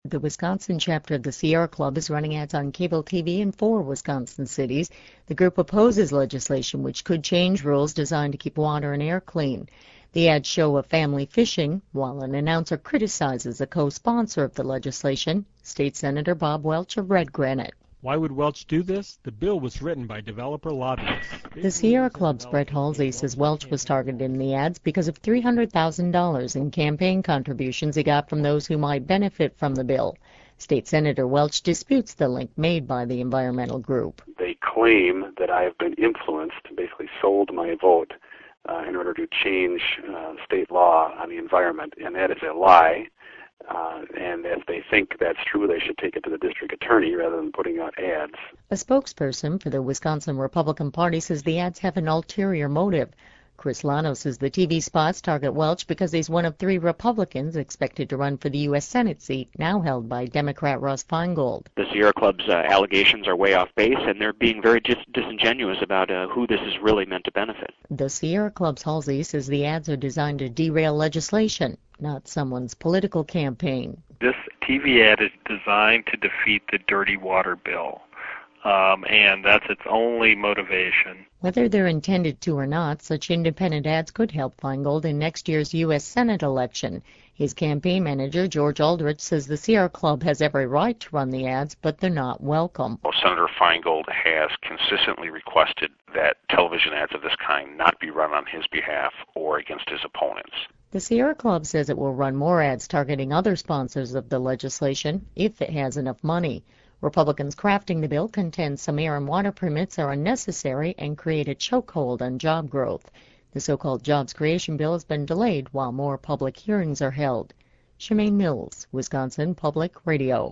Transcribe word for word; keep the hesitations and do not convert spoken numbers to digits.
The Wisconsin chapter of the Sierra Club is running ads on cable T V in four Wisconsin cities. The group opposes legislation which could change rules designed to keep water and air clean. The ads show a family fishing, while an announcer criticizes a co-sponsor of the legislation, State Senator Bob Welch of Red Granite. Why would Welch do this? The bill was written by developer lobbyists. The Sierra Club's Brett Halsey says Welch was targeted in the ads because of three hundred thousand dollars in campaign contributions he got from those who might benefit from the bill. State Senator Welch disputes the link made by the environmental group. They claim that I have been influenced, basically sold my vote uh, in order to change uh, state law on the environment, and that is a lie. Uh, and if they think that's true, they should take it to the district attorney rather than putting out ads. A spokesperson for the Wisconsin Republican Party says the ads have an ulterior motive. Chris Lano says the T V spots target Welch because he's one of three Republicans expected to run for the U S Senate seat, now held by Democrat Russ Feingold. The Sierra Club's uh, allegations are way off base, and they're being very dis- disingenuous about uh, who this is really meant to benefit. The Sierra Club's Halsey says the ads are designed to derail legislation, not someone's political campaign. This T V ad is designed to defeat the dirty water bill, um, and that's its only motivation. Whether they're intended to or not, such independent ads could help Feingold in next year's U S Senate election. His campaign manager, George Aldrich, says the Sierra Club has every right to run the ads, but they're not welcome. Well, Senator Feingold has consistently requested that television ads of this kind not be run on his behalf or against his opponents. The Sierra Club says it will run more ads targeting other sponsors of the legislation if it has enough money. Republicans crafting the bill contend some air and water permits are unnecessary and create a chokehold on job growth. The so-called jobs creation bill has been delayed while more public hearings are held. Shemaine Mills, Wisconsin Public Radio.